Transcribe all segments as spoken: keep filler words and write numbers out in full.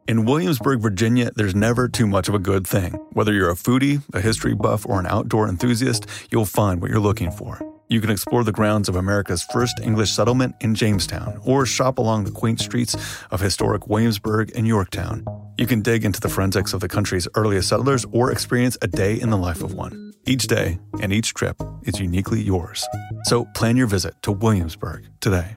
In Williamsburg, Virginia, there's never too much of a good thing. Whether you're a foodie, a history buff, or an outdoor enthusiast, you'll find what you're looking for. You can explore the grounds of America's first English settlement in Jamestown, or shop along the quaint streets of historic Williamsburg and Yorktown. You can dig into the forensics of the country's earliest settlers or experience a day in the life of one. Each day and each trip is uniquely yours. So plan your visit to Williamsburg today.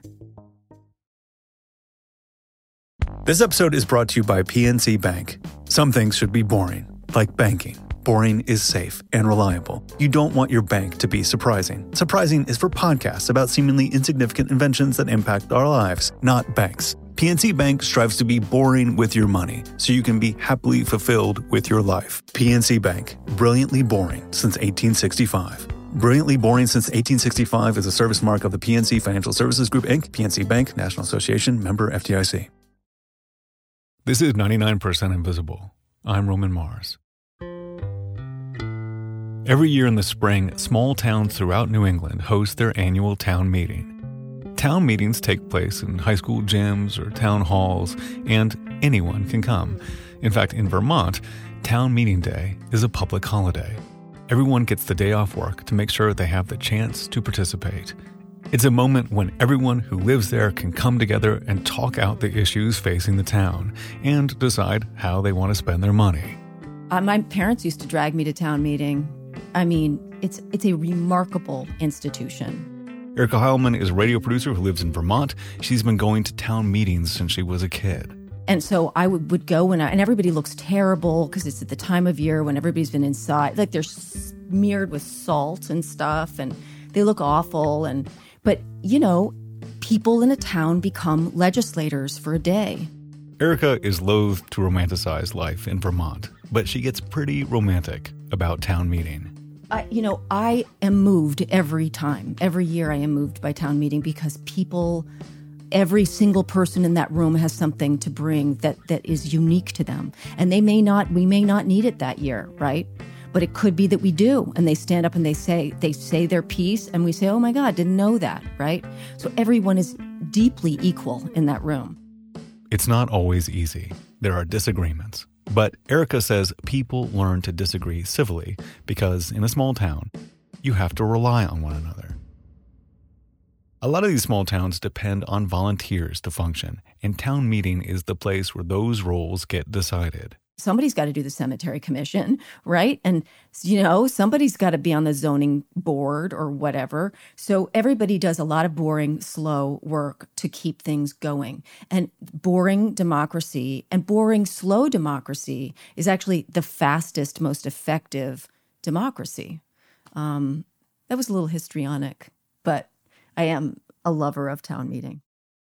This episode is brought to you by P N C Bank. Some things should be boring, like banking. Boring is safe and reliable. You don't want your bank to be surprising. Surprising is for podcasts about seemingly insignificant inventions that impact our lives, not banks. P N C Bank strives to be boring with your money, so you can be happily fulfilled with your life. P N C Bank, brilliantly boring since eighteen sixty-five. Brilliantly Boring Since eighteen sixty-five is a service mark of the P N C Financial Services Group, Incorporated. P N C Bank, National Association, member F D I C. This is ninety-nine percent Invisible. I'm Roman Mars. Every year in the spring, small towns throughout New England host their annual town meeting. Town meetings take place in high school gyms or town halls, and anyone can come. In fact, in Vermont, Town Meeting Day is a public holiday. Everyone gets the day off work to make sure they have the chance to participate. It's a moment when everyone who lives there can come together and talk out the issues facing the town and decide how they want to spend their money. Uh, my parents used to drag me to town meeting. I mean, it's it's a remarkable institution. Erica Heilman is a radio producer who lives in Vermont. She's been going to town meetings since she was a kid. And so I would, would go and, I, and everybody looks terrible because it's at the time of year when everybody's been inside. Like they're smeared with salt and stuff and they look awful. And But, you know, people in a town become legislators for a day. Erica is loath to romanticize life in Vermont, but she gets pretty romantic about town meeting. I, you know, I am moved every time. Every year I am moved by town meeting because people, every single person in that room has something to bring that, that is unique to them. And they may not, we may not need it that year, right? But it could be that we do. And they stand up and they say, they say their piece and we say, oh my God, didn't know that, right? So everyone is deeply equal in that room. It's not always easy. There are disagreements. But Erica says people learn to disagree civilly because in a small town, you have to rely on one another. A lot of these small towns depend on volunteers to function, and town meeting is the place where those roles get decided. Somebody's got to do the cemetery commission, right? And, you know, somebody's got to be on the zoning board or whatever. So everybody does a lot of boring, slow work to keep things going. And boring democracy and boring, slow democracy is actually the fastest, most effective democracy. Um, that was a little histrionic, but I am a lover of town meeting.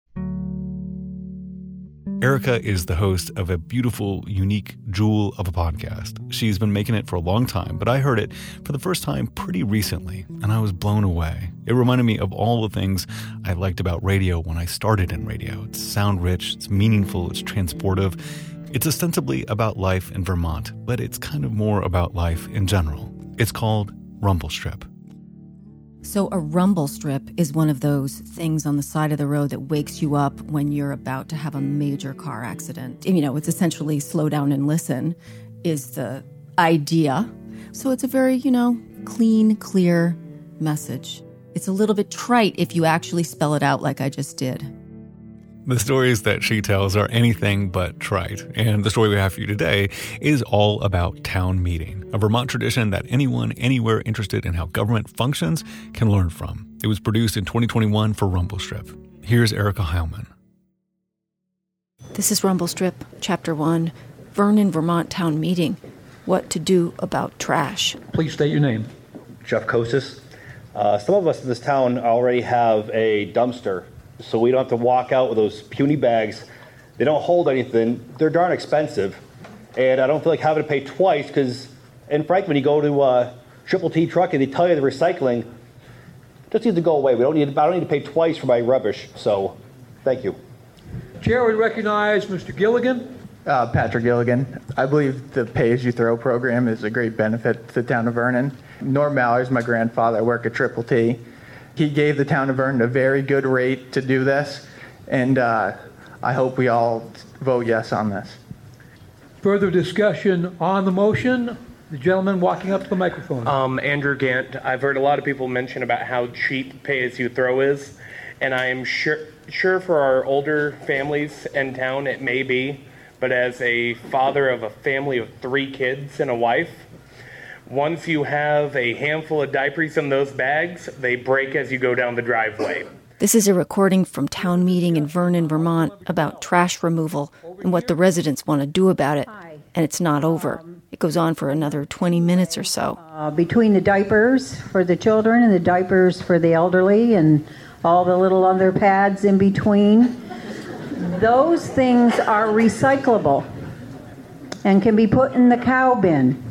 Erica is the host of a beautiful, unique jewel of a podcast. She's been making it for a long time, but I heard it for the first time pretty recently, and I was blown away. It reminded me of all the things I liked about radio when I started in radio. It's sound-rich, it's meaningful, it's transportive. It's ostensibly about life in Vermont, but it's kind of more about life in general. It's called Rumble Strip. So a rumble strip is one of those things on the side of the road that wakes you up when you're about to have a major car accident. You know, it's essentially slow down and listen is the idea. So it's a very, you know, clean, clear message. It's a little bit trite if you actually spell it out like I just did. The stories that she tells are anything but trite, and the story we have for you today is all about town meeting, a Vermont tradition that anyone, anywhere interested in how government functions can learn from. It was produced in twenty twenty-one for Rumble Strip. Here's Erica Heilman. This is Rumble Strip, Chapter one, Vernon, Vermont Town Meeting, What to Do About Trash. Please state your name. Jeff Kosis. Uh, some of us in this town already have a dumpster, so we don't have to walk out with those puny bags. They don't hold anything. They're darn expensive. And I don't feel like having to pay twice because, and frankly, when you go to uh, Triple T Trucking, they tell you the recycling just needs to go away. We don't need. I don't need to pay twice for my rubbish. So, thank you. Chair would recognize Mister Gilligan. Uh, Patrick Gilligan. I believe the Pay-As-You-Throw program is a great benefit to the town of Vernon. Norm Mallers, my grandfather, I work at Triple T. He gave the town of Vernon a very good rate to do this, and uh, I hope we all vote yes on this. Further discussion on the motion? The gentleman walking up to the microphone. Um, Andrew Gant. I've heard a lot of people mention about how cheap pay-as-you-throw is, and I am sure, sure for our older families in town it may be, but as a father of a family of three kids and a wife, once you have a handful of diapers in those bags, they break as you go down the driveway. This is a recording from town meeting in Vernon, Vermont about trash removal and what the residents want to do about it. And it's not over. It goes on for another twenty minutes or so. Uh, between the diapers for the children and the diapers for the elderly and all the little other pads in between, those things are recyclable and can be put in the cow bin.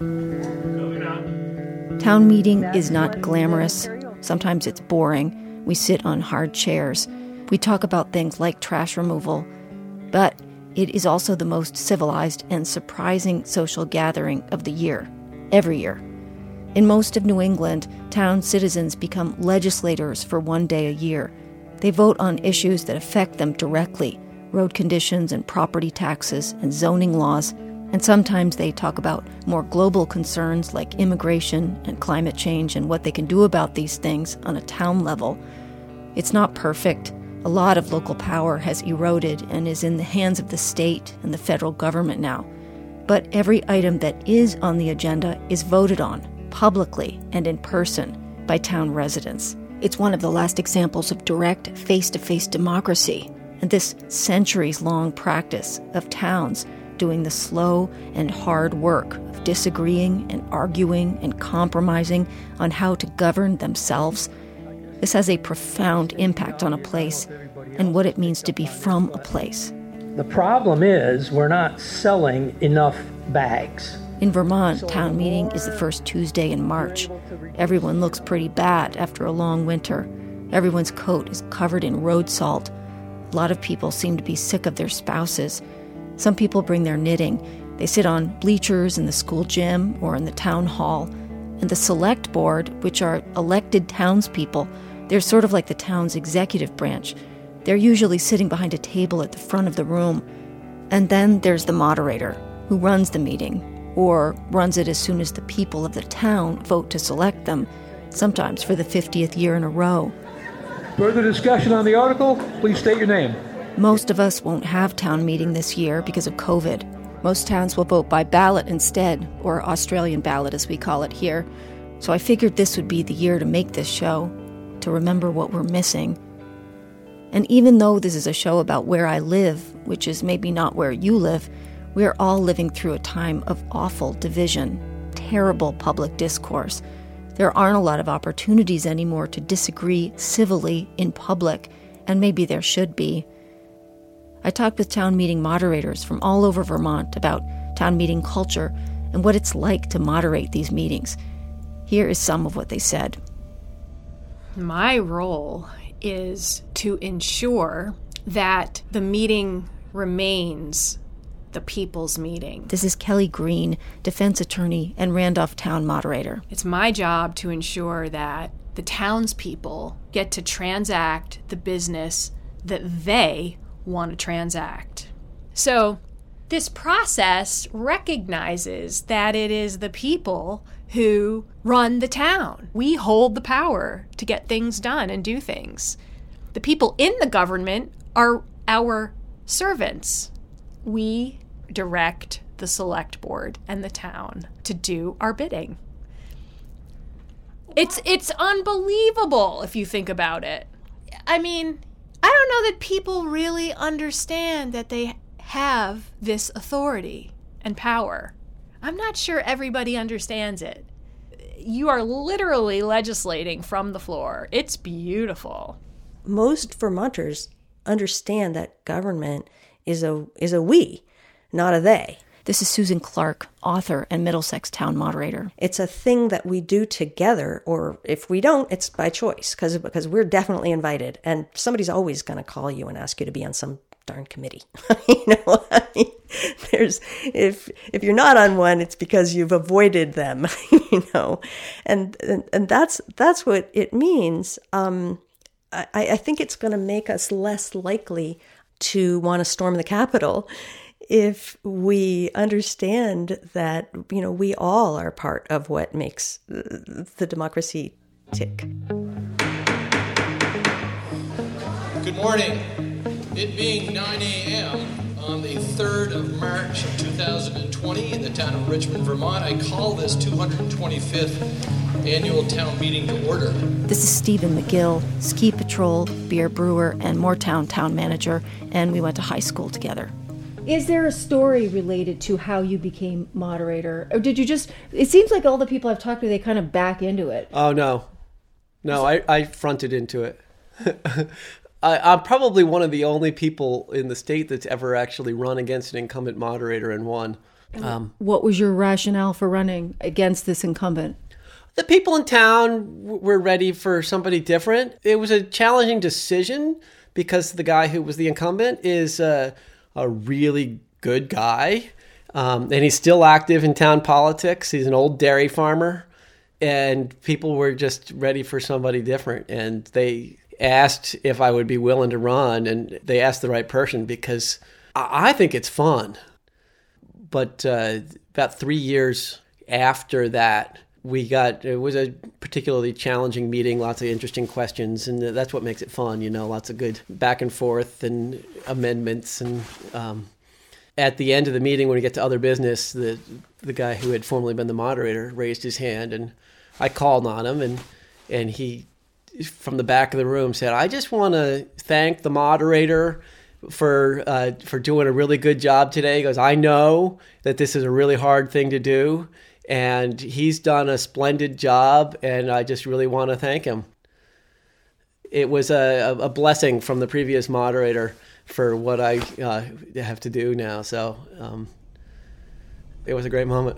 Town meeting is not glamorous. Sometimes it's boring. We sit on hard chairs. We talk about things like trash removal. But it is also the most civilized and surprising social gathering of the year, every year. In most of New England, town citizens become legislators for one day a year. They vote on issues that affect them directly, road conditions and property taxes and zoning laws, and sometimes they talk about more global concerns like immigration and climate change and what they can do about these things on a town level. It's not perfect. A lot of local power has eroded and is in the hands of the state and the federal government now. But every item that is on the agenda is voted on, publicly and in person, by town residents. It's one of the last examples of direct, face-to-face democracy, and this centuries-long practice of towns doing the slow and hard work of disagreeing and arguing and compromising on how to govern themselves. This has a profound impact on a place and what it means to be from a place. The problem is we're not selling enough bags. In Vermont, town meeting is the first Tuesday in March. Everyone looks pretty bad after a long winter. Everyone's coat is covered in road salt. A lot of people seem to be sick of their spouses. Some people bring their knitting. They sit on bleachers in the school gym or in the town hall. And the select board, which are elected townspeople, they're sort of like the town's executive branch. They're usually sitting behind a table at the front of the room. And then there's the moderator, who runs the meeting, or runs it as soon as the people of the town vote to select them, sometimes for the fiftieth year in a row. Further discussion on the article? Please state your name. Most of us won't have town meeting this year because of COVID. Most towns will vote by ballot instead, or Australian ballot as we call it here. So I figured this would be the year to make this show, to remember what we're missing. And even though this is a show about where I live, which is maybe not where you live, we are all living through a time of awful division, terrible public discourse. There aren't a lot of opportunities anymore to disagree civilly in public, and maybe there should be. I talked with town meeting moderators from all over Vermont about town meeting culture and what it's like to moderate these meetings. Here is some of what they said. My role is to ensure that the meeting remains the people's meeting. This is Kelly Green, defense attorney and Randolph town moderator. It's my job to ensure that the townspeople get to transact the business that they want to transact. So this process recognizes that it is the people who run the town. We hold the power to get things done and do things. The people in the government are our servants. We direct the select board and the town to do our bidding. It's it's unbelievable if you think about it. I mean, I don't know that people really understand that they have this authority and power. I'm not sure everybody understands it. You are literally legislating from the floor. It's beautiful. Most Vermonters understand that government is a is a we, not a they. This is Susan Clark, author and Middlesex town moderator. It's a thing that we do together, or if we don't, it's by choice, because because we're definitely invited, and somebody's always going to call you and ask you to be on some darn committee. you know, I mean, there's if if you're not on one, it's because you've avoided them. you know, and and, and that's that's what it means. Um, I, I think it's going to make us less likely to want to storm the Capitol if we understand that, you know, we all are part of what makes the democracy tick. Good morning. It being nine a.m. on the third of March of two thousand twenty in the town of Richmond, Vermont, I call this two hundred twenty-fifth annual town meeting to order. This is Stephen McGill, ski patrol, beer brewer, and Moortown town manager, and we went to high school together. Is there a story related to how you became moderator? Or did you just, it seems like all the people I've talked to, they kind of back into it. Oh, no. No, I, I fronted into it. I, I'm probably one of the only people in the state that's ever actually run against an incumbent moderator and won. Um, what was your rationale for running against this incumbent? The people in town were ready for somebody different. It was a challenging decision because the guy who was the incumbent is uh, a really good guy. Um, and he's still active in town politics. He's an old dairy farmer. And people were just ready for somebody different. And they asked if I would be willing to run. And they asked the right person because I think it's fun. But uh, about three years after that, we got, it was a particularly challenging meeting, lots of interesting questions, and that's what makes it fun, you know, lots of good back and forth and amendments. And um, at the end of the meeting, when we get to other business, the the guy who had formerly been the moderator raised his hand, and I called on him, and and he, from the back of the room, said, I just want to thank the moderator for uh, for doing a really good job today. He goes, I know that this is a really hard thing to do, and he's done a splendid job, and I just really want to thank him. It was a, a blessing from the previous moderator for what I uh, have to do now. So um, it was a great moment.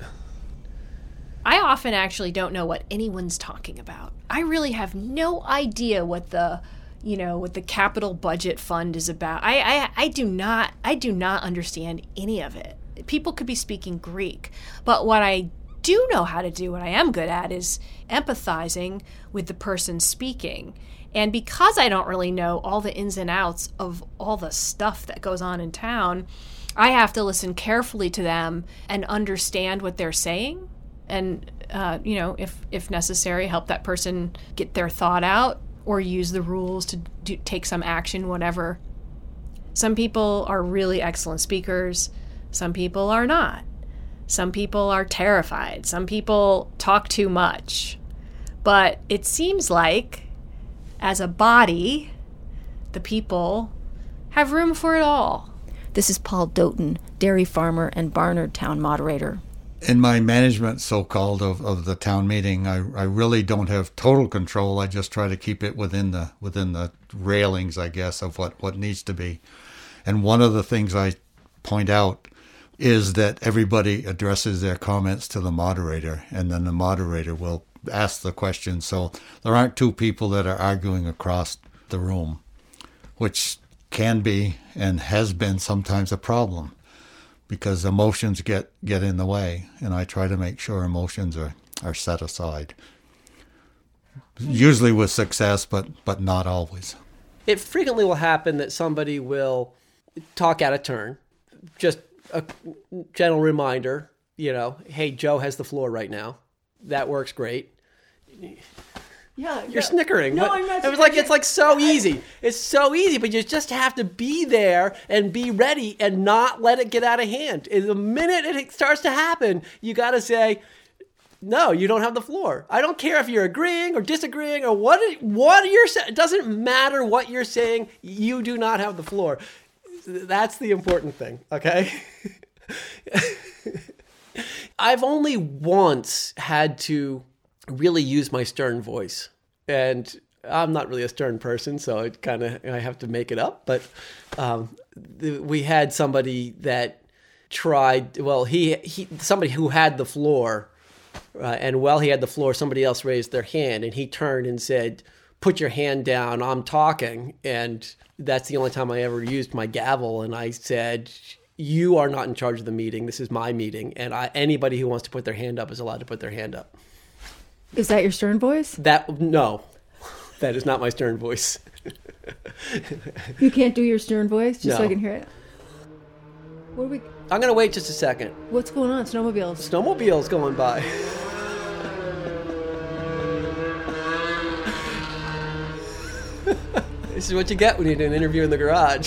I often actually don't know what anyone's talking about. I really have no idea what the, you know, what the capital budget fund is about. I, I, I do not, I do not understand any of it. People could be speaking Greek, but what I do know how to do, what I am good at, is empathizing with the person speaking. And because I don't really know all the ins and outs of all the stuff that goes on in town, I have to listen carefully to them and understand what they're saying. And, uh, you know, if, if necessary, help that person get their thought out or use the rules to do, take some action, whatever. Some people are really excellent speakers. Some people are not. Some people are terrified. Some people talk too much. But it seems like, as a body, the people have room for it all. This is Paul Doughton, dairy farmer and Barnard town moderator. In my management, so-called, of, of the town meeting, I, I really don't have total control. I just try to keep it within the within the railings, I guess, of what, what needs to be. And one of the things I point out is that everybody addresses their comments to the moderator, and then the moderator will ask the question. So there aren't two people that are arguing across the room, which can be and has been sometimes a problem, because emotions get, get in the way, and I try to make sure emotions are, are set aside. Usually with success, but, but not always. It frequently will happen that somebody will talk out of turn. Just a gentle reminder, you know, hey, Joe has the floor right now. That works great. Yeah, You're yeah. snickering. No, What- I'm not. It was like, it's like so easy. It's so easy, but you just have to be there and be ready and not let it get out of hand. And the minute it starts to happen, you got to say, no, you don't have the floor. I don't care if you're agreeing or disagreeing or what, what you're saying. It doesn't matter what you're saying. You do not have the floor. That's the important thing, okay? I've only once had to really use my stern voice, and I'm not really a stern person, so it kind of, I have to make it up. But um, th- we had somebody that tried. Well, he he somebody who had the floor, uh, and while he had the floor, somebody else raised their hand, and he turned and said, "Put your hand down. I'm talking." And that's the only time I ever used my gavel, and I said, "You are not in charge of the meeting. This is my meeting, and I, anybody who wants to put their hand up is allowed to put their hand up." Is that your stern voice? That no, that is not my stern voice. You can't do your stern voice, just so I No. can hear it? What are we? I'm going to wait just a second. What's going on? Snowmobiles. Snowmobiles going by. This is what you get when you do an interview in the garage.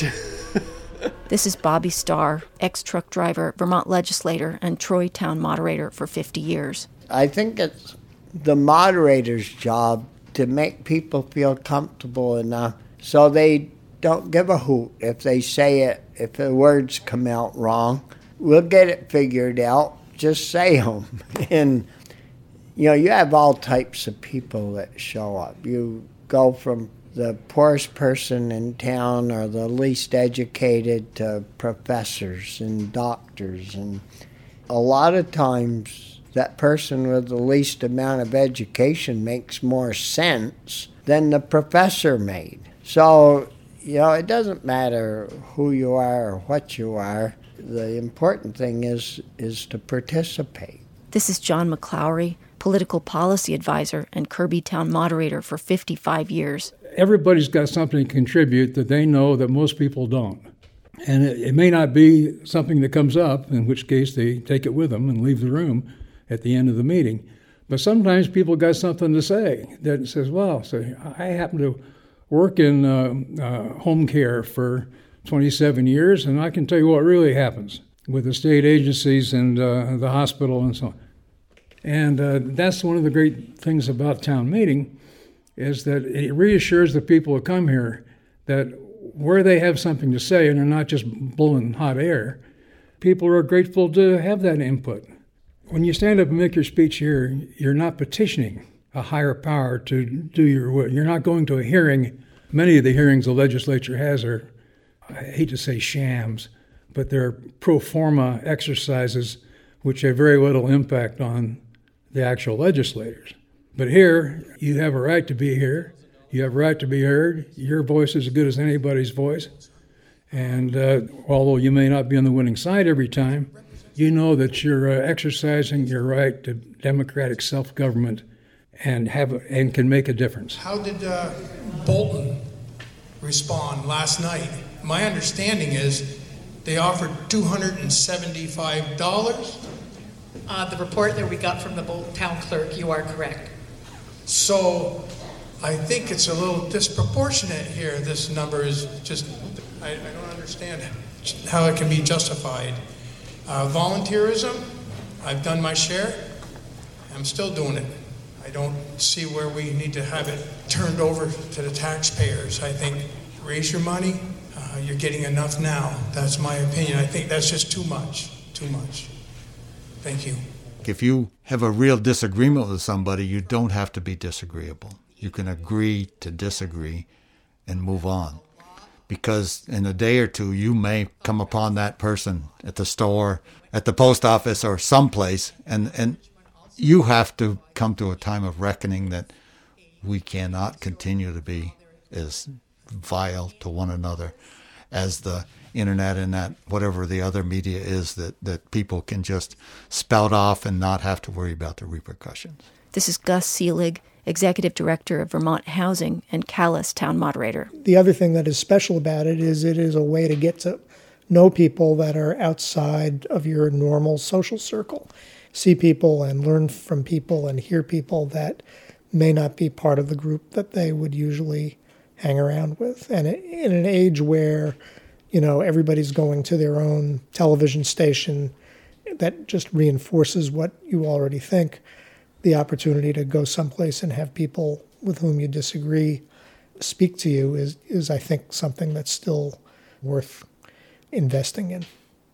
This is Bobby Starr, ex-truck driver, Vermont legislator, and Troy town moderator for fifty years. I think it's the moderator's job to make people feel comfortable enough so they don't give a hoot if they say it, if the words come out wrong. We'll get it figured out. Just say them. And, you know, you have all types of people that show up. You go from the poorest person in town or the least educated to professors and doctors. And a lot of times that person with the least amount of education makes more sense than the professor made. So, you know, it doesn't matter who you are or what you are. The important thing is is to participate. This is John McClowry, political policy advisor and Kirby town moderator for fifty-five years. Everybody's got something to contribute that they know that most people don't. And it, it may not be something that comes up, in which case they take it with them and leave the room at the end of the meeting. But sometimes people got something to say that says, well, so I happen to work in uh, uh, home care for twenty-seven years, and I can tell you what really happens with the state agencies and uh, the hospital and so on. And uh, that's one of the great things about town meeting, is that it reassures the people who come here that where they have something to say and they're not just blowing hot air, people are grateful to have that input. When you stand up and make your speech here, you're not petitioning a higher power to do your will. You're not going to a hearing. Many of the hearings the legislature has are, I hate to say shams, but they're pro forma exercises which have very little impact on the actual legislators. But here, you have a right to be here. You have a right to be heard. Your voice is as good as anybody's voice. And uh, although you may not be on the winning side every time, you know that you're uh, exercising your right to democratic self-government and have and can make a difference. How did uh, Bolton respond last night? My understanding is they offered two hundred seventy-five dollars. Uh, the report that we got from the Bolton town clerk, you are correct. So I think it's a little disproportionate here. This number is just, I, I don't understand how it can be justified. Uh, volunteerism, I've done my share. I'm still doing it. I don't see where we need to have it turned over to the taxpayers. I think raise your money. Uh, you're getting enough now. That's my opinion. I think that's just too much, too much. Thank you. If you have a real disagreement with somebody, you don't have to be disagreeable. You can agree to disagree and move on. Because in a day or two, you may come upon that person at the store, at the post office, or someplace, and, and you have to come to a time of reckoning that we cannot continue to be as vile to one another as the internet and that whatever the other media is that, that people can just spout off and not have to worry about the repercussions. This is Gus Seelig, Executive Director of Vermont Housing and Calais Town Moderator. The other thing that is special about it is it is a way to get to know people that are outside of your normal social circle. See people and learn from people and hear people that may not be part of the group that they would usually hang around with. And in an age where, you know, everybody's going to their own television station, that just reinforces what you already think. The opportunity to go someplace and have people with whom you disagree speak to you is, is I think, something that's still worth investing in.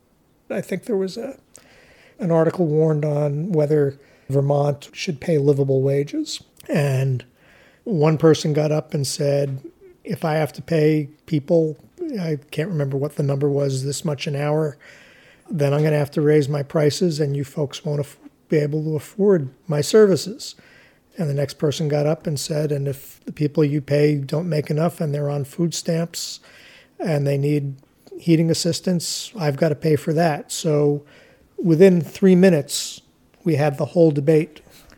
I think there was a an article warned on whether Vermont should pay livable wages. And one person got up and said, if I have to pay people, I can't remember what the number was, this much an hour, then I'm going to have to raise my prices and you folks won't afford be able to afford my services. And the next person got up and said, and if the people you pay don't make enough and they're on food stamps and they need heating assistance, I've got to pay for that. So within three minutes, we had the whole debate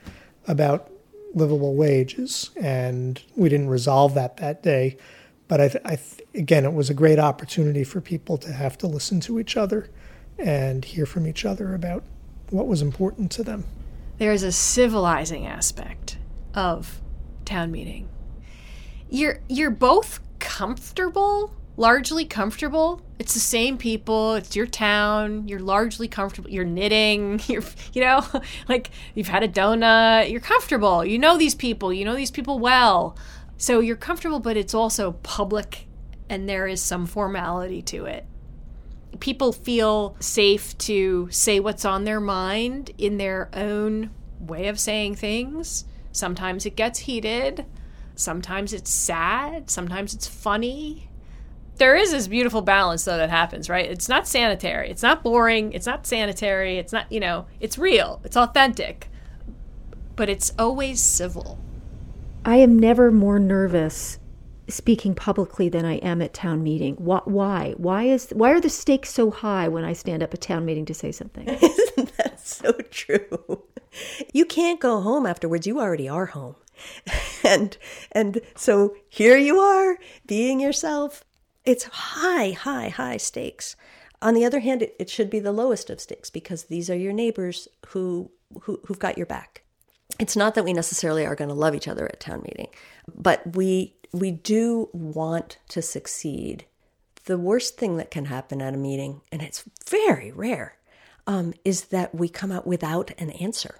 about livable wages, and we didn't resolve that that day. But I, th- I th- again, it was a great opportunity for people to have to listen to each other and hear from each other about what was important to them. There's a civilizing aspect of town meeting. You're you're both comfortable, largely comfortable. It's the same people. It's your town. You're largely comfortable. You're knitting. You're, you know, like you've had a donut. You're comfortable. You know these people. You know these people well. So you're comfortable, but it's also public, and there is some formality to it. People feel safe to say what's on their mind in their own way of saying things. Sometimes it gets heated. Sometimes it's sad. Sometimes it's funny. There is this beautiful balance, though, that happens, right? It's not sanitary. It's not boring. It's not sanitary. It's not, you know, it's real. It's authentic. But it's always civil. I am never more nervous speaking publicly than I am at town meeting. Why? Why is why are the stakes so high when I stand up at town meeting to say something? Isn't that so true? You can't go home afterwards. You already are home. And and so here you are, being yourself. It's high, high, high stakes. On the other hand, it, it should be the lowest of stakes because these are your neighbors who, who who've got your back. It's not that we necessarily are going to love each other at town meeting, but we we do want to succeed. The worst thing that can happen at a meeting, and it's very rare, um, is that we come out without an answer.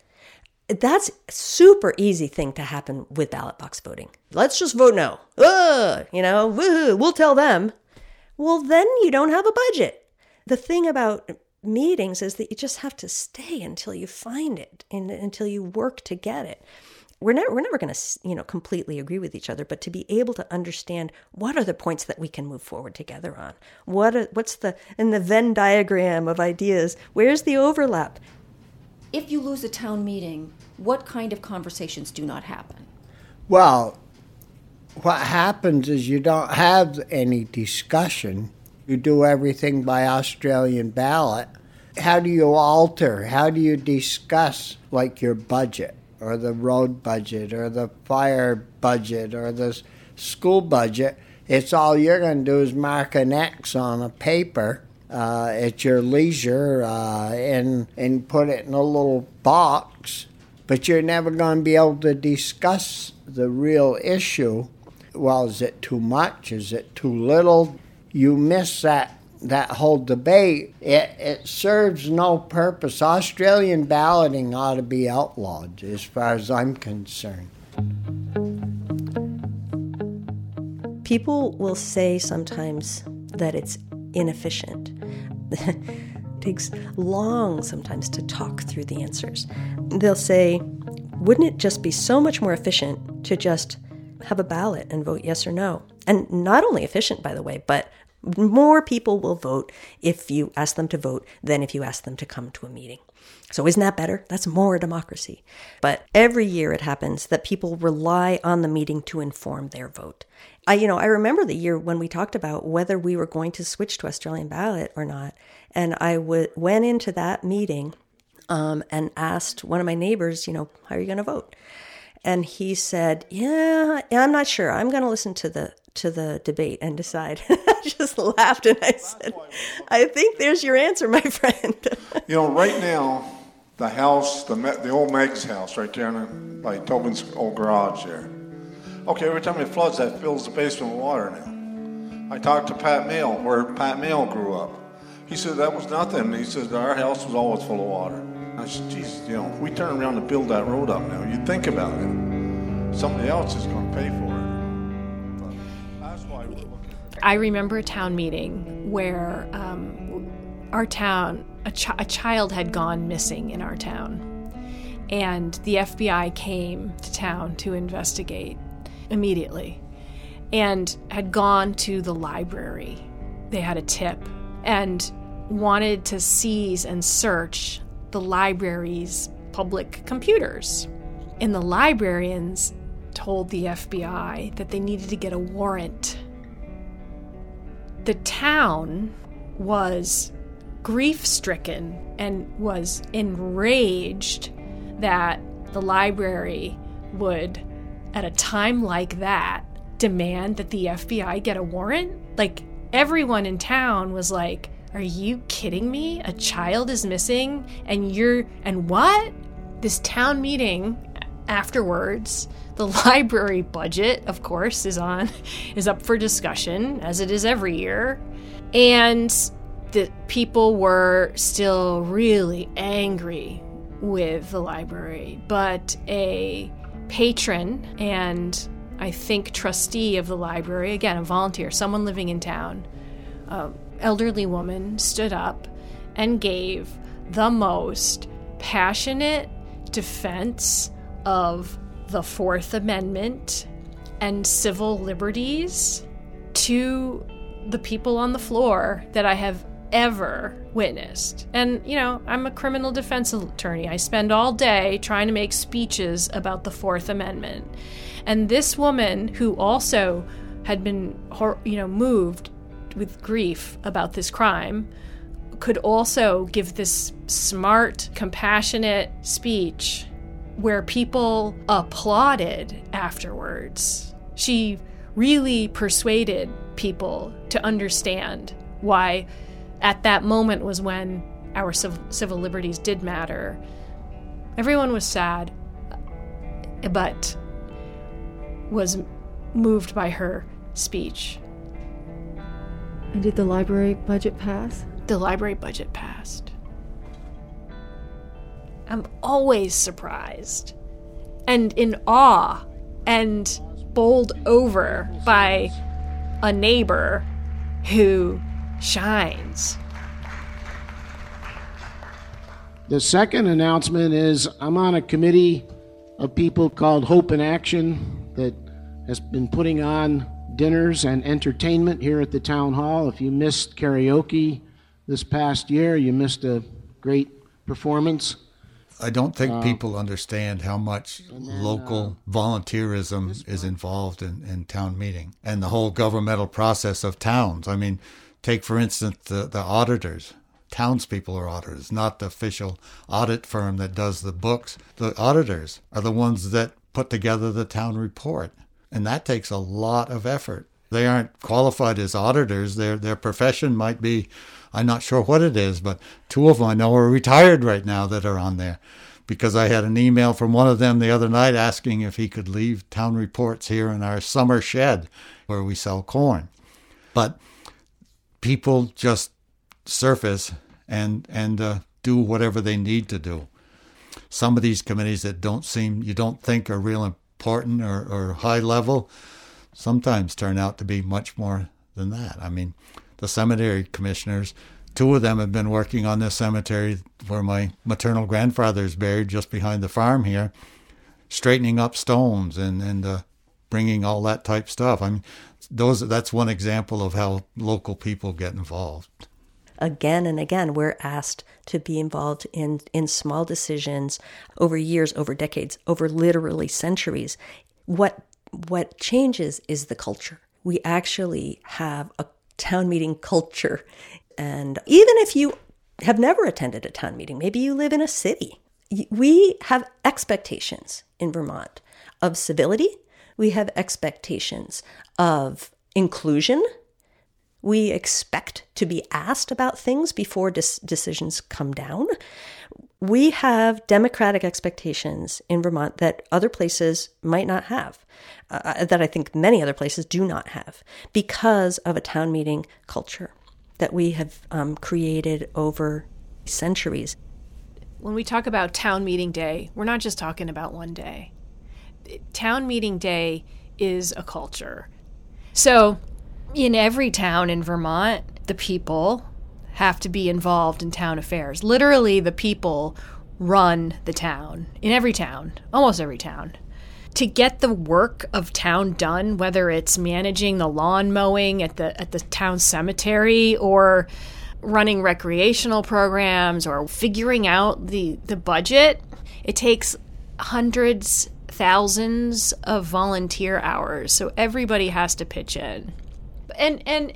That's a super easy thing to happen with ballot box voting. Let's just vote no. Ugh, you know, woo-hoo, we'll tell them. Well, then you don't have a budget. The thing about meetings is that you just have to stay until you find it and until you work to get it. We're never, we're never going to, you know, completely agree with each other, but to be able to understand what are the points that we can move forward together on? What are, what's the, in the Venn diagram of ideas, where's the overlap? If you lose a town meeting, what kind of conversations do not happen? Well, what happens is you don't have any discussion. You do everything by Australian ballot. How do you alter? How do you discuss, like, your budget or the road budget or the fire budget or the school budget? It's all you're going to do is mark an X on a paper uh, at your leisure uh, and, and put it in a little box. But you're never going to be able to discuss the real issue. Well, is it too much? Is it too little? You miss that that whole debate. It, it serves no purpose. Australian balloting ought to be outlawed, as far as I'm concerned. People will say sometimes that it's inefficient. It takes long sometimes to talk through the answers. They'll say, wouldn't it just be so much more efficient to just have a ballot and vote yes or no? And not only efficient, by the way, but more people will vote if you ask them to vote than if you ask them to come to a meeting. So isn't that better? That's more democracy. But every year it happens that people rely on the meeting to inform their vote. I, you know, I remember the year when we talked about whether we were going to switch to Australian ballot or not. And I w- went into that meeting um, and asked one of my neighbors, you know, how are you going to vote? And he said, yeah, I'm not sure. I'm going to listen to the to the debate and decide. I just laughed and I said, I think there's your answer, my friend. You know, right now, the house, the the old Meg's house right there in, by Tobin's old garage there. Okay, every time it floods, that fills the basement with water now. I talked to Pat Mail, where Pat Mail grew up. He said that was nothing. He said our house was always full of water. I said, geez, you know, we turn around to build that road up now. You think about it. Somebody else is going to pay for it. But that's why we're looking. I remember a town meeting where um, our town, a, ch- a child had gone missing in our town. And the F B I came to town to investigate immediately and had gone to the library. They had a tip and wanted to seize and search the library's public computers. And the librarians told the F B I that they needed to get a warrant. The town was grief-stricken and was enraged that the library would, at a time like that, demand that the F B I get a warrant. Like, everyone in town was like, Are you kidding me? A child is missing and you're, and what? This town meeting afterwards, the library budget, of course, is on, is up for discussion, as it is every year. And the people were still really angry with the library. But a patron and I think trustee of the library, again, a volunteer, someone living in town, an elderly woman stood up and gave the most passionate defense of the Fourth Amendment and civil liberties to the people on the floor that I have ever witnessed. And, you know, I'm a criminal defense attorney. I spend all day trying to make speeches about the Fourth Amendment. And this woman, who also had been, you know, moved with grief about this crime, could also give this smart, compassionate speech where people applauded afterwards. She really persuaded people to understand why at that moment was when our civil, civil liberties did matter. Everyone was sad, but was moved by her speech. And did the library budget pass? The library budget passed. I'm always surprised and in awe and bowled over by a neighbor who shines. The second announcement is I'm on a committee of people called Hope in Action that has been putting on dinners and entertainment here at the town hall. If you missed karaoke this past year, you missed a great performance. I don't think uh, people understand how much then, local uh, volunteerism is involved in, in town meeting and the whole governmental process of towns. I mean, take, for instance, the, the auditors. Townspeople are auditors, not the official audit firm that does the books. The auditors are the ones that put together the town report, and that takes a lot of effort. They aren't qualified as auditors. Their their profession might be, I'm not sure what it is, but two of them I know are retired right now that are on there, because I had an email from one of them the other night asking if he could leave town reports here in our summer shed where we sell corn. But people just surface and and uh, do whatever they need to do. Some of these committees that don't seem, you don't think are real important or, or high level, sometimes turn out to be much more than that. I mean, the cemetery commissioners, two of them have been working on this cemetery where my maternal grandfather is buried just behind the farm here, straightening up stones and, and uh, bringing all that type stuff. I mean, those that's one example of how local people get involved. Again and again, we're asked to be involved in, in small decisions over years, over decades, over literally centuries. What what changes is the culture. We actually have a town meeting culture. And even if you have never attended a town meeting, maybe you live in a city, we have expectations in Vermont of civility. We have expectations of inclusion. We expect to be asked about things before dis- decisions come down. We have democratic expectations in Vermont that other places might not have, uh, that I think many other places do not have, because of a town meeting culture that we have um, created over centuries. When we talk about town meeting day, we're not just talking about one day. Town meeting day is a culture. So in every town in Vermont, the people have to be involved in town affairs. Literally, the people run the town in every town, almost every town. To get the work of town done, whether it's managing the lawn mowing at the at the town cemetery or running recreational programs or figuring out the, the budget, it takes hundreds, thousands of volunteer hours. So everybody has to pitch in. And and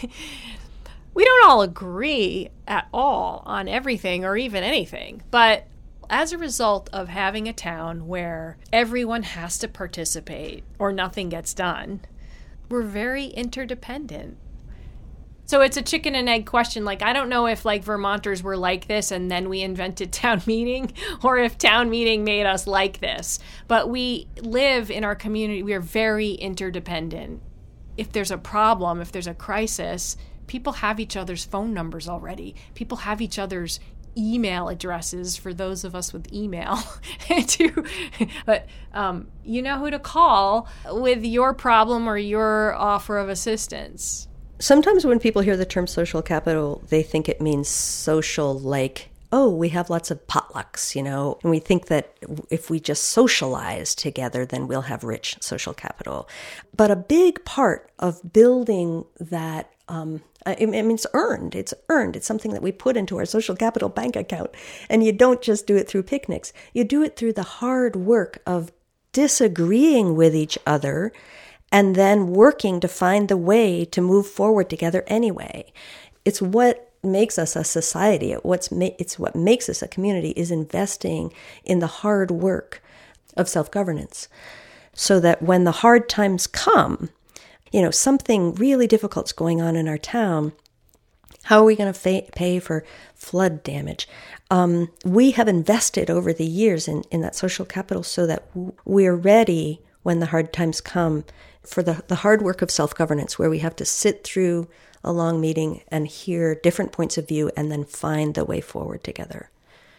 we don't all agree at all on everything or even anything. But as a result of having a town where everyone has to participate or nothing gets done, we're very interdependent. So it's a chicken and egg question. Like, I don't know if like Vermonters were like this and then we invented town meeting, or if town meeting made us like this. But we live in our community. We are very interdependent. If there's a problem, if there's a crisis, people have each other's phone numbers already. People have each other's email addresses for those of us with email. to, but um, you know who to call with your problem or your offer of assistance. Sometimes when people hear the term social capital, they think it means social like, oh, we have lots of potlucks, you know, and we think that if we just socialize together, then we'll have rich social capital. But a big part of building that, um, I mean, it's earned. It's earned. It's something that we put into our social capital bank account. And you don't just do it through picnics. You do it through the hard work of disagreeing with each other and then working to find the way to move forward together anyway. It's what makes us a society. What's ma- it's what makes us a community is investing in the hard work of self-governance so that when the hard times come, you know, something really difficult's going on in our town, how are we going to fa- pay for flood damage? Um, we have invested over the years in, in that social capital so that w- we're ready when the hard times come for the, the hard work of self-governance, where we have to sit through a long meeting and hear different points of view and then find the way forward together.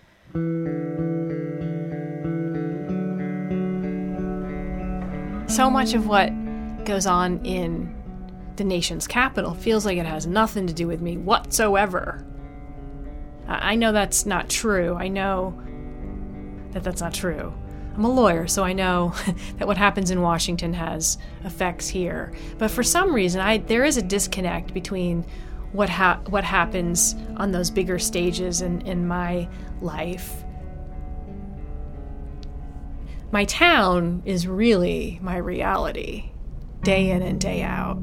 So much of what goes on in the nation's capital feels like it has nothing to do with me whatsoever. I know that's not true. I know that that's not true. I'm a lawyer, so I know that what happens in Washington has effects here. But for some reason, I there is a disconnect between what ha- what happens on those bigger stages in, in my life. My town is really my reality, day in and day out.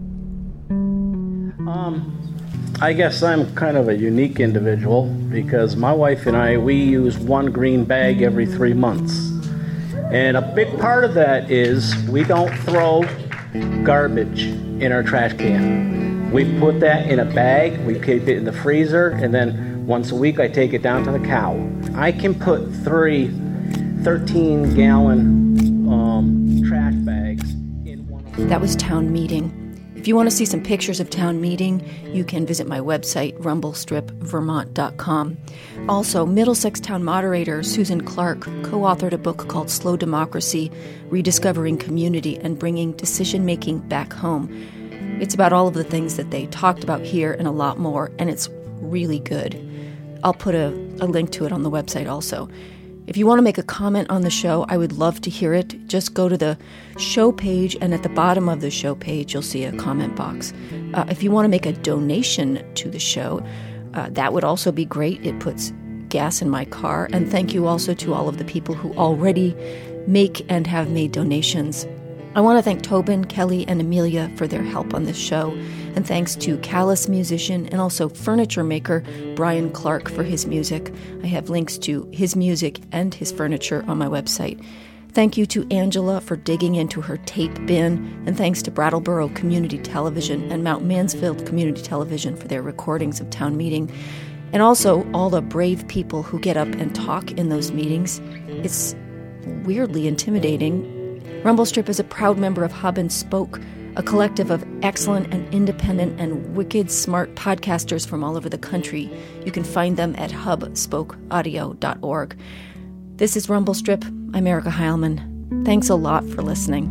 Um, I guess I'm kind of a unique individual because my wife and I, we use one green bag every three months. And a big part of that is we don't throw garbage in our trash can. We put that in a bag, we keep it in the freezer, and then once a week I take it down to the cow. I can put three thirteen gallon um, trash bags in one of them. That was town meeting. If you want to see some pictures of town meeting, you can visit my website, rumble strip vermont dot com. Also, Middlesex Town moderator Susan Clark co-authored a book called Slow Democracy, Rediscovering Community and Bringing Decision-Making Back Home. It's about all of the things that they talked about here and a lot more, and it's really good. I'll put a, a link to it on the website also. If you want to make a comment on the show, I would love to hear it. Just go to the show page, and at the bottom of the show page, you'll see a comment box. Uh, if you want to make a donation to the show, uh, that would also be great. It puts gas in my car. And thank you also to all of the people who already make and have made donations. I want to thank Tobin, Kelly, and Amelia for their help on this show. And thanks to Callous musician and also furniture maker Brian Clark for his music. I have links to his music and his furniture on my website. Thank you to Angela for digging into her tape bin, and thanks to Brattleboro Community Television and Mount Mansfield Community Television for their recordings of town meeting. And also all the brave people who get up and talk in those meetings. It's weirdly intimidating. Rumble Strip is a proud member of Hub and Spoke, a collective of excellent and independent and wicked smart podcasters from all over the country. You can find them at hub spoke audio dot org. This is Rumble Strip. I'm Erica Heilman. Thanks a lot for listening.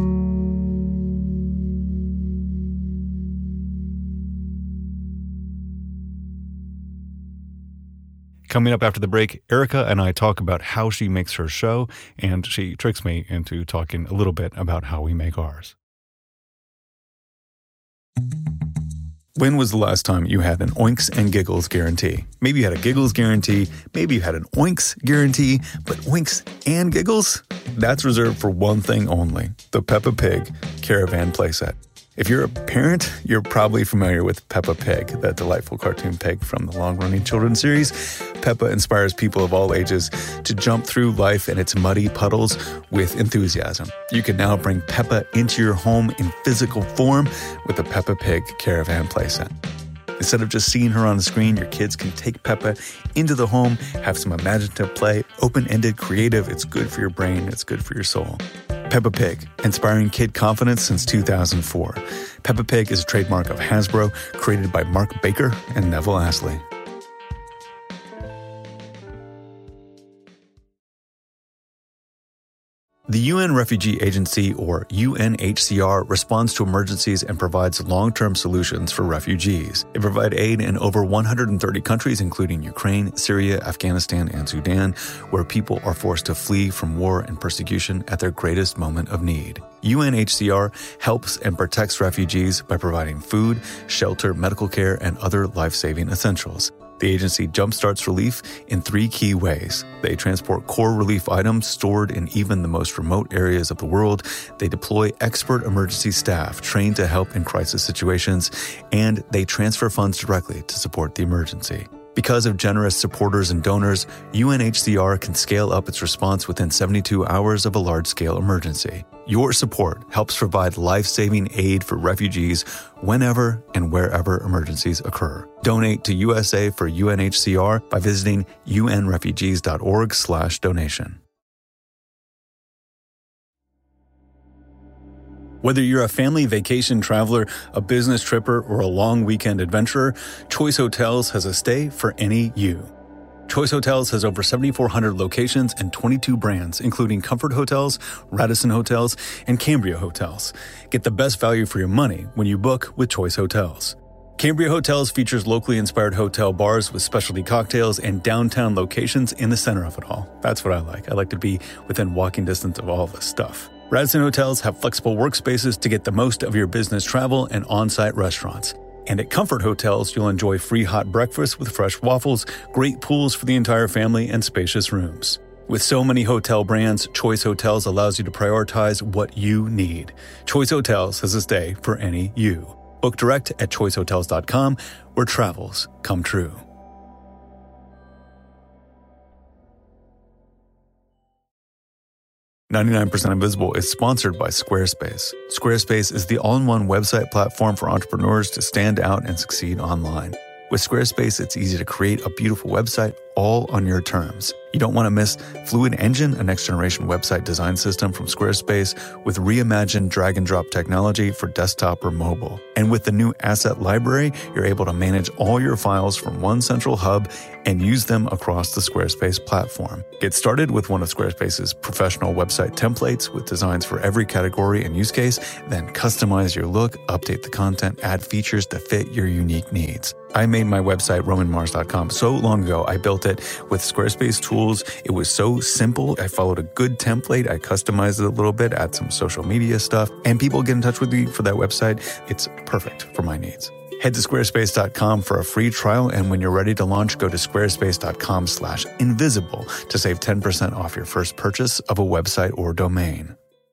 Coming up after the break, Erica and I talk about how she makes her show, and she tricks me into talking a little bit about how we make ours. When was the last time you had an Oinks and Giggles guarantee? Maybe you had a Giggles guarantee, maybe you had an Oinks guarantee, but Oinks and Giggles? That's reserved for one thing only, the Peppa Pig Caravan Playset. If you're a parent, you're probably familiar with Peppa Pig, that delightful cartoon pig from the long-running children's series. Peppa inspires people of all ages to jump through life and its muddy puddles with enthusiasm. You can now bring Peppa into your home in physical form with the Peppa Pig Caravan Playset. Instead of just seeing her on the screen, your kids can take Peppa into the home, have some imaginative play, open-ended, creative. It's good for your brain. It's good for your soul. Peppa Pig, inspiring kid confidence since two thousand four. Peppa Pig is a trademark of Hasbro, created by Mark Baker and Neville Astley. The U N Refugee Agency, or U N H C R, responds to emergencies and provides long-term solutions for refugees. They provide aid in over one hundred thirty countries, including Ukraine, Syria, Afghanistan, and Sudan, where people are forced to flee from war and persecution at their greatest moment of need. U N H C R helps and protects refugees by providing food, shelter, medical care, and other life-saving essentials. The agency jumpstarts relief in three key ways. They transport core relief items stored in even the most remote areas of the world. They deploy expert emergency staff trained to help in crisis situations. And they transfer funds directly to support the emergency. Because of generous supporters and donors, U N H C R can scale up its response within seventy-two hours of a large-scale emergency. Your support helps provide life-saving aid for refugees whenever and wherever emergencies occur. Donate to U S A for U N H C R by visiting unrefugees.org slash donation. Whether you're a family vacation traveler, a business tripper, or a long weekend adventurer, Choice Hotels has a stay for any you. Choice Hotels has over seventy-four hundred locations and twenty-two brands, including Comfort Hotels, Radisson Hotels, and Cambria Hotels. Get the best value for your money when you book with Choice Hotels. Cambria Hotels features locally inspired hotel bars with specialty cocktails and downtown locations in the center of it all. That's what I like. I like to be within walking distance of all this stuff. Radisson Hotels have flexible workspaces to get the most of your business travel and on-site restaurants. And at Comfort Hotels, you'll enjoy free hot breakfast with fresh waffles, great pools for the entire family, and spacious rooms. With so many hotel brands, Choice Hotels allows you to prioritize what you need. Choice Hotels has a stay for any you. Book direct at choice hotels dot com, where travels come true. ninety-nine percent Invisible is sponsored by Squarespace. Squarespace is the all-in-one website platform for entrepreneurs to stand out and succeed online. With Squarespace, it's easy to create a beautiful website all on your terms. You don't want to miss Fluid Engine, a next-generation website design system from Squarespace with reimagined drag-and-drop technology for desktop or mobile. And with the new Asset Library, you're able to manage all your files from one central hub and use them across the Squarespace platform. Get started with one of Squarespace's professional website templates with designs for every category and use case, then customize your look, update the content, add features to fit your unique needs. I made my website, roman mars dot com, so long ago. I built it with Squarespace tools. It was so simple. I followed a good template. I customized it a little bit, add some social media stuff, and people get in touch with me for that website. It's perfect for my needs. Head to squarespace dot com for a free trial, and when you're ready to launch, go to squarespace dot com slash invisible to save ten percent off your first purchase of a website or domain.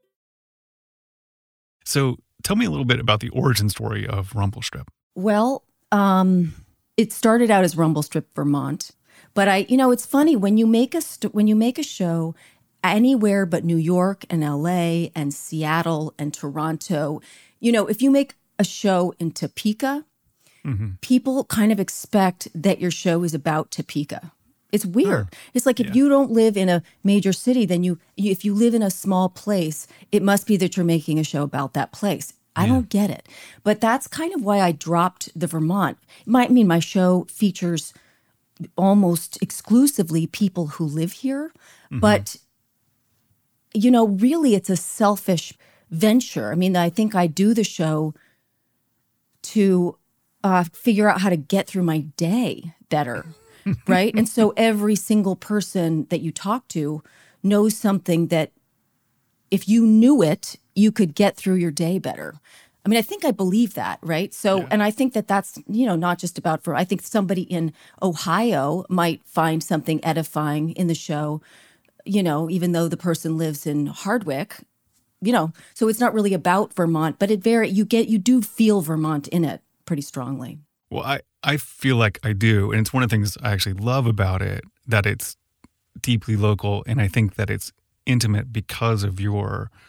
So tell me a little bit about the origin story of Rumblestrip. Well, um, it started out as Rumblestrip, Vermont. But I, you know, it's funny when you make a st- when you make a show anywhere but New York and L A and Seattle and Toronto, you know, if you make a show in Topeka, mm-hmm. people kind of expect that your show is about Topeka. It's weird. Oh, it's like if yeah. you don't live in a major city, then you, you, if you live in a small place, it must be that you're making a show about that place. I yeah. don't get it. But that's kind of why I dropped the Vermont. My, I mean, my show features almost exclusively people who live here. Mm-hmm. But, you know, really it's a selfish venture. I mean, I think I do the show to uh, figure out how to get through my day better, right? And so every single person that you talk to knows something that if you knew it, you could get through your day better. I mean, I think I believe that, right? So, yeah. and I think that that's, you know, not just about for, I think somebody in Ohio might find something edifying in the show, you know, even though the person lives in Hardwick, you know, so it's not really about Vermont, but it very, you get, you do feel Vermont in it pretty strongly. Well, I, I feel like I do. And it's one of the things I actually love about it, that it's deeply local. And I think that it's intimate because of your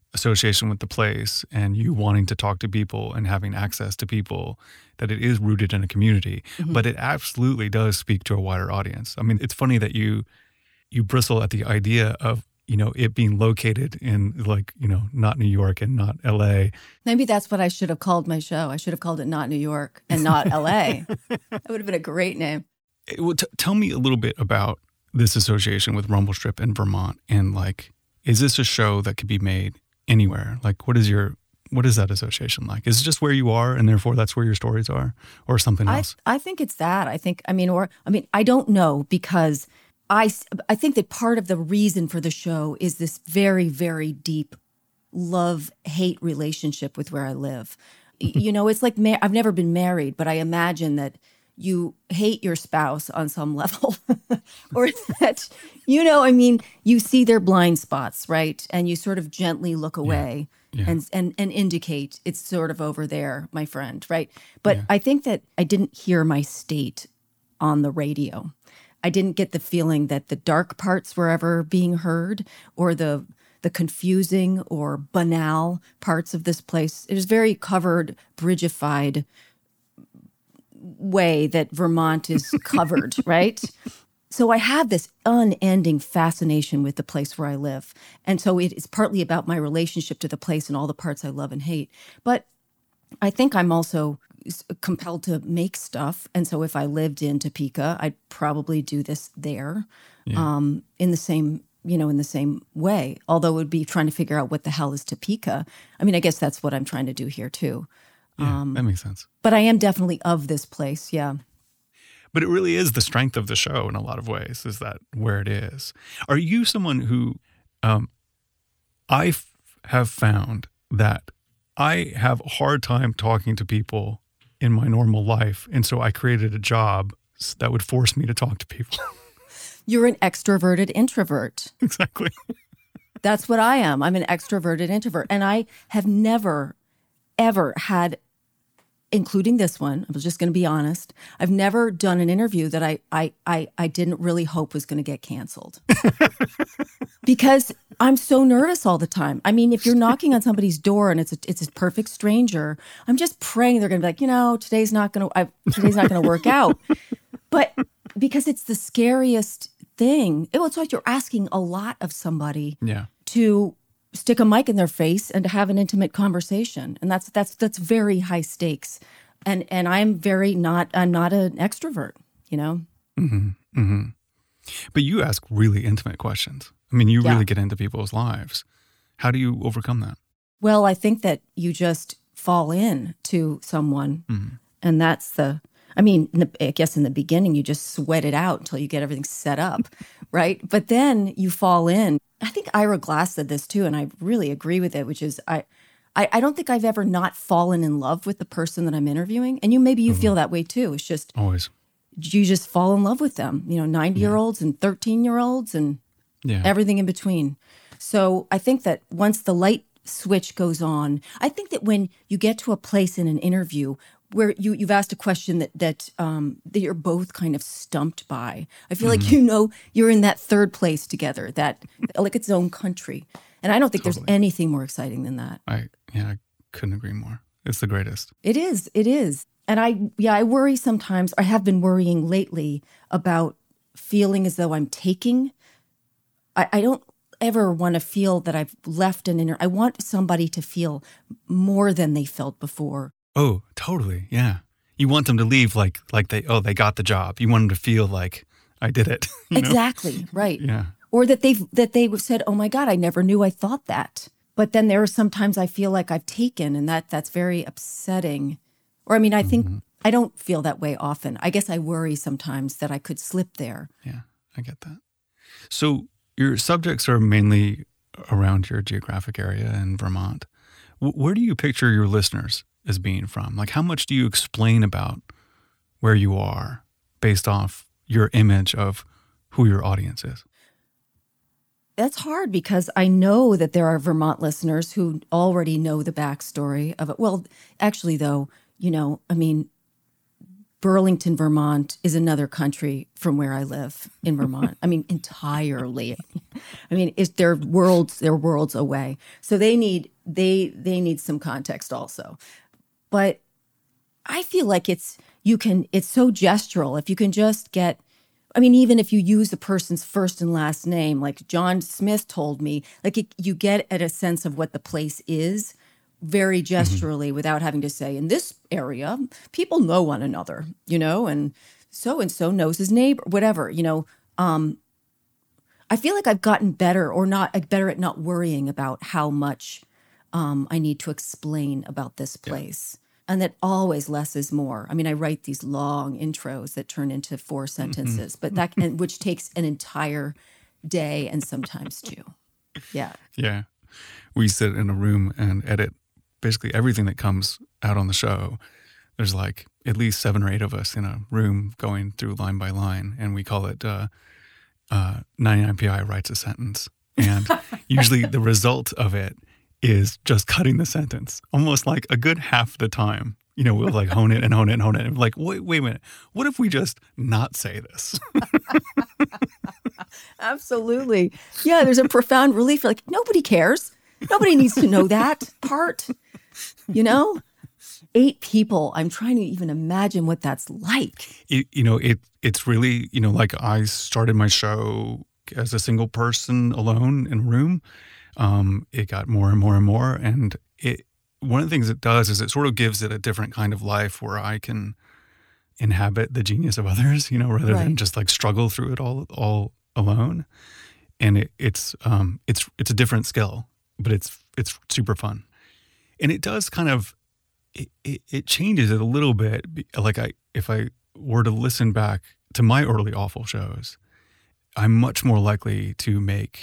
association with the place and you wanting to talk to people and having access to people, that it is rooted in a community, Mhm. but it absolutely does speak to a wider audience. I mean, it's funny that you you bristle at the idea of, you know, it being located in, like, you know, not New York and not L A. Maybe that's what I should have called my show. I should have called it Not New York and Not L A. That would have been a great name. It- well, t- tell me a little bit about this association with Rumble Strip in Vermont, and like, is this a show that could be made anywhere? Like, what is your what is that association like? Is it just where you are, and therefore that's where your stories are, or something I, else? I think it's that. I think, I mean, or, I mean, I don't know, because I, s- I think that part of the reason for the show is this very, very deep love-hate relationship with where I live. Y- you know, it's like, ma- I've never been married, but I imagine that you hate your spouse on some level, or that, you know, I mean, you see their blind spots, right? And you sort of gently look away. Yeah. And, and and indicate it's sort of over there, my friend, right? But Yeah. I think that I didn't hear my state on the radio. I didn't get the feeling that the dark parts were ever being heard, or the the confusing or banal parts of this place. It was very covered, bridgified way that Vermont is covered, right? So I have this unending fascination with the place where I live. And so it is partly about my relationship to the place and all the parts I love and hate. But I think I'm also s- compelled to make stuff. And so if I lived in Topeka, I'd probably do this there, Yeah. um, in the same, you know, in the same way. Although it would be trying to figure out what the hell is Topeka. I mean, I guess that's what I'm trying to do here too. Yeah, Um, that makes sense. But I am definitely of this place. Yeah. But it really is the strength of the show in a lot of ways, is that where it is. Are you someone who, um, I f- have found that I have a hard time talking to people in my normal life. And so I created a job s- that would force me to talk to people. You're an extroverted introvert. Exactly. That's what I am. I'm an extroverted introvert. And I have never, ever had, including this one, I was just going to be honest, I've never done an interview that I I I, I didn't really hope was going to get canceled. Because I'm so nervous all the time. I mean, if you're knocking on somebody's door and it's a, it's a perfect stranger, I'm just praying they're going to be like, you know, today's not going to today's not going to work out. But because it's the scariest thing, it, well, it's like you're asking a lot of somebody Yeah. to stick a mic in their face and to have an intimate conversation, and that's that's that's very high stakes. And and I'm very not I'm not an extrovert, you know. Mm-hmm. Mm-hmm. But you ask really intimate questions. I mean, you Yeah. really get into people's lives. How do you overcome that? Well, I think that you just fall in to someone, Mhm. and that's the. I mean, in the, I guess in the beginning you just sweat it out until you get everything set up, right? But then you fall in. I think Ira Glass said this too, and I really agree with it, which is I, I, I don't think I've ever not fallen in love with the person that I'm interviewing. And you maybe you feel that way too. It's just Always. you just fall in love with them, you know, ninety year olds and thirteen year olds and Yeah. everything in between. So I think that once the light switch goes on, I think that when you get to a place in an interview where you, you've asked a question that that um, that you're both kind of stumped by, I feel like, Mhm. you know, you're in that third place together, that like its own country. And I don't think there's anything more exciting than that. I yeah, I couldn't agree more. It's the greatest. It is. It is. And I, yeah, I worry sometimes, I have been worrying lately about feeling as though I'm taking. I, I don't ever want to feel that I've left an inner, I want somebody to feel more than they felt before. Oh, totally. Yeah. You want them to leave like like they oh they got the job. You want them to feel like I did it. you know? Exactly. Right. Yeah. Or that they've, that they've said, oh my God, I never knew I thought that. But then there are sometimes I feel like I've taken, and that that's very upsetting. Or, I mean, I think I don't feel that way often. I guess I worry sometimes that I could slip there. Yeah, I get that. So your subjects are mainly around your geographic area in Vermont. W- where do you picture your listeners as being from? Like, how much do you explain about where you are based off your image of who your audience is? That's hard because I know that there are Vermont listeners who already know the backstory of it. Well, actually, though, you know, I mean, Burlington, Vermont is another country from where I live in Vermont. I mean, entirely. I mean, it's they're worlds, they're worlds away. So they need they they need some context also. But I feel like it's you can it's so gestural. If you can just get I mean, even if you use the person's first and last name, like John Smith told me, like it, you get at a sense of what the place is very gesturally mm-hmm. without having to say, in this area, people know one another, you know, and so-and-so knows his neighbor, whatever, you know. Um, I feel like I've gotten better or not like better at not worrying about how much um, I need to explain about this place. Yeah. And that always less is more. I mean, I write these long intros that turn into four sentences, mm-hmm. but that and, which takes an entire day and sometimes two. Yeah. Yeah. We sit in a room and edit basically everything that comes out on the show. There's like at least seven or eight of us in a room going through line by line, and we call it uh, uh, ninety-nine P I writes a sentence. And usually the result of it is just cutting the sentence, almost like a good half the time. You know, we'll like hone it and hone it and hone it. And like, wait, wait a minute. What if we just not say this? Absolutely. Yeah, there's a profound relief. Like, nobody cares. Nobody needs to know that part. You know? Eight people. I'm trying to even imagine what that's like. It, you know, it it's really, you know, like I started my show as a single person alone in a room. Um, it got more and more and more. And it one of the things it does is it sort of gives it a different kind of life where I can inhabit the genius of others, you know, rather right. than just like struggle through it all all alone. And it, it's um it's it's a different skill, but it's it's super fun. And it does kind of it, it, it changes it a little bit. Like I if I were to listen back to my early awful shows, I'm much more likely to make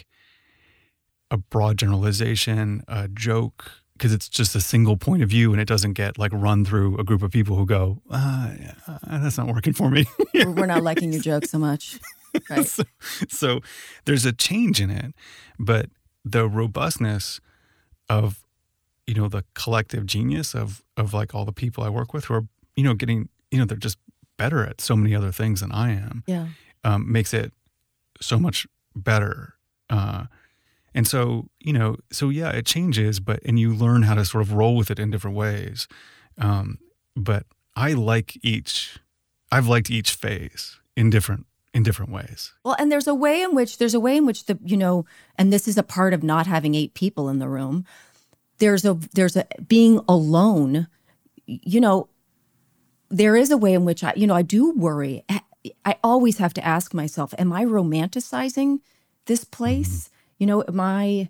a broad generalization, a joke, because it's just a single point of view and it doesn't get like run through a group of people who go, uh, that's not working for me. We're not liking your joke so much. Right. so, so there's a change in it, but the robustness of, you know, the collective genius of, of like all the people I work with who are, you know, getting, you know, they're just better at so many other things than I am. Yeah. Um, makes it so much better. Uh, And so, you know, so yeah, it changes, but, and you learn how to sort of roll with it in different ways. Um, but I like each, I've liked each phase in different, in different ways. Well, and there's a way in which, there's a way in which the, you know, and this is a part of not having eight people in the room. There's a, there's a, being alone, you know, there is a way in which I, you know, I do worry. I always have to ask myself, am I romanticizing this place? Mm-hmm. You know, am I,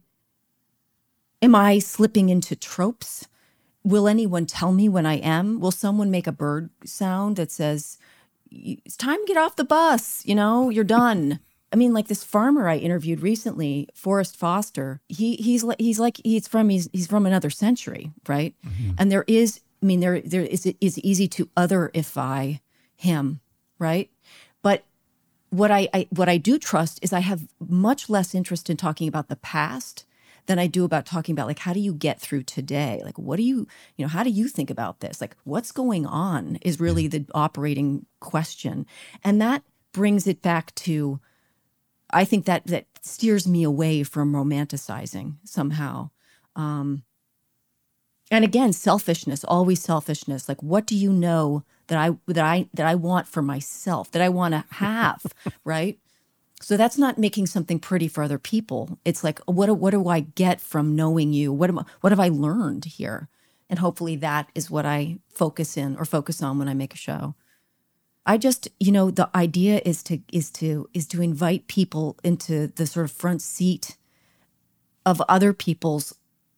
am I slipping into tropes? Will anyone tell me when I am? Will someone make a bird sound that says, it's time to get off the bus, you know, you're done. I mean, like this farmer I interviewed recently, Forrest Foster, he he's like, he's like, he's from, he's, he's from another century, right? Mm-hmm. And there is, I mean, there there is, it's easy to otherify him, right? But What I, I what I do trust is I have much less interest in talking about the past than I do about talking about, like, how do you get through today? Like, what do you, you know, how do you think about this? Like, what's going on is really the operating question. And that brings it back to, I think that that steers me away from romanticizing somehow. Um, and again, selfishness, always selfishness. Like, what do you know that I that I that I want for myself, that I want to have, right? So that's not making something pretty for other people. It's like, what what do I get from knowing you? What am I, what have I learned here? And hopefully that is what I focus in or focus on when I make a show. I just, you know, the idea is to is to is to invite people into the sort of front seat of other people's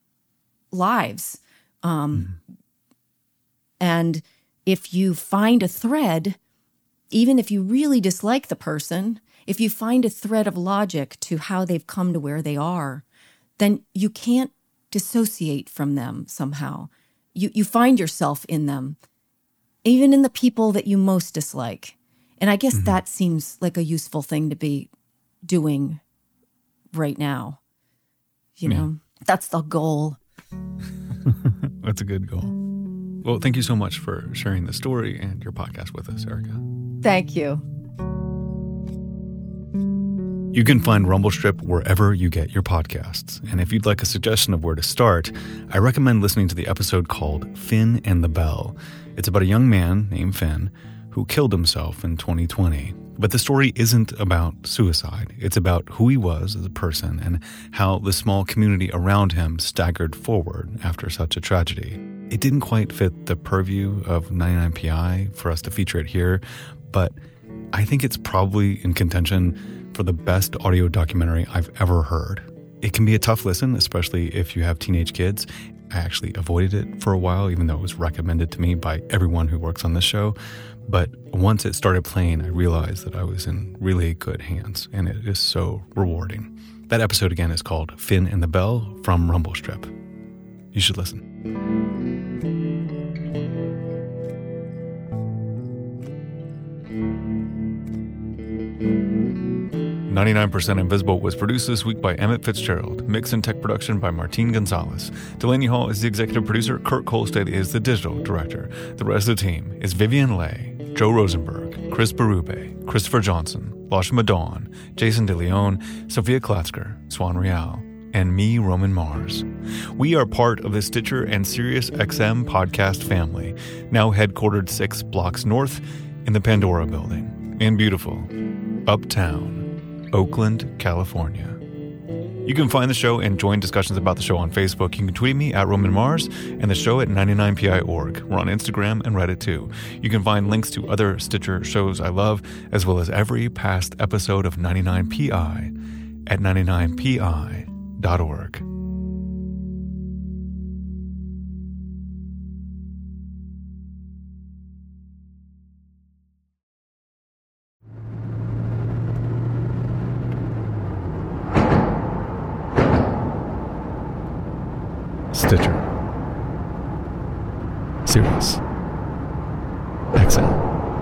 lives, um, mm. and if you find a thread, even if you really dislike the person, if you find a thread of logic to how they've come to where they are, then you can't dissociate from them somehow. You you find yourself in them, even in the people that you most dislike. And I guess mm-hmm. that seems like a useful thing to be doing right now. You yeah. know, that's the goal. That's a good goal. Well, thank you so much for sharing the story and your podcast with us, Erica. Thank you. You can find Rumble Strip wherever you get your podcasts. And if you'd like a suggestion of where to start, I recommend listening to the episode called Finn and the Bell. It's about a young man named Finn who killed himself in twenty twenty. But the story isn't about suicide. It's about who he was as a person and how the small community around him staggered forward after such a tragedy. It didn't quite fit the purview of ninety-nine P I for us to feature it here, but I think it's probably in contention for the best audio documentary I've ever heard. It can be a tough listen, especially if you have teenage kids. I actually avoided it for a while, even though it was recommended to me by everyone who works on this show. But once it started playing, I realized that I was in really good hands, and it is so rewarding. That episode again is called Finn and the Bell from Rumble Strip. You should listen. ninety-nine percent Invisible was produced this week by Emmett Fitzgerald. Mix and tech production by Martin Gonzalez. Delaney Hall is the executive producer. Kurt Kolstad is the digital director. The rest of the team is Vivian Leigh, Joe Rosenberg, Chris Berube, Christopher Johnson, Lashma Dawn, Jason DeLeon, Sophia Klatzker, Swan Real, and me, Roman Mars. We are part of the Stitcher and SiriusXM podcast family, now headquartered six blocks north in the Pandora building in beautiful Uptown Oakland, California. You can find the show and join discussions about the show on Facebook. You can tweet me at Roman Mars and the show at ninety-nine P I dot org. We're on Instagram and Reddit too. You can find links to other Stitcher shows I love, as well as every past episode of ninety-nine P I at ninety-nine P I dot org. Stitcher, Sirius, X M.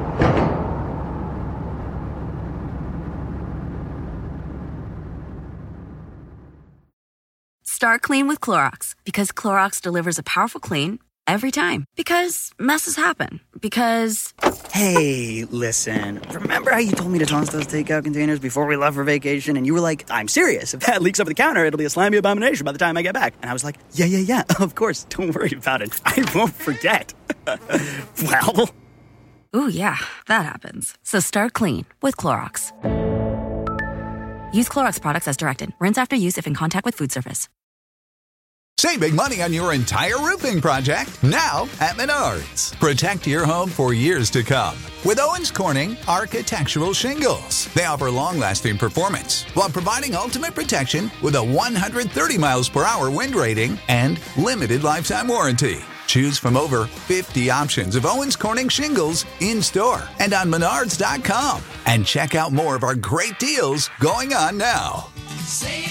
Start clean with Clorox, because Clorox delivers a powerful clean every time. Because messes happen. Because... Hey, listen. Remember how you told me to toss those takeout containers before we left for vacation? And you were like, I'm serious. If that leaks over the counter, it'll be a slimy abomination by the time I get back. And I was like, yeah, yeah, yeah, of course. Don't worry about it. I won't forget. Well... Ooh, yeah, that happens. So start clean with Clorox. Use Clorox products as directed. Rinse after use if in contact with food surface. Save big money on your entire roofing project now at Menards. Protect your home for years to come with Owens Corning Architectural Shingles. They offer long-lasting performance while providing ultimate protection with a one hundred thirty miles per hour wind rating and limited lifetime warranty. Choose from over fifty options of Owens Corning shingles in-store and on menards dot com. And check out more of our great deals going on now. Save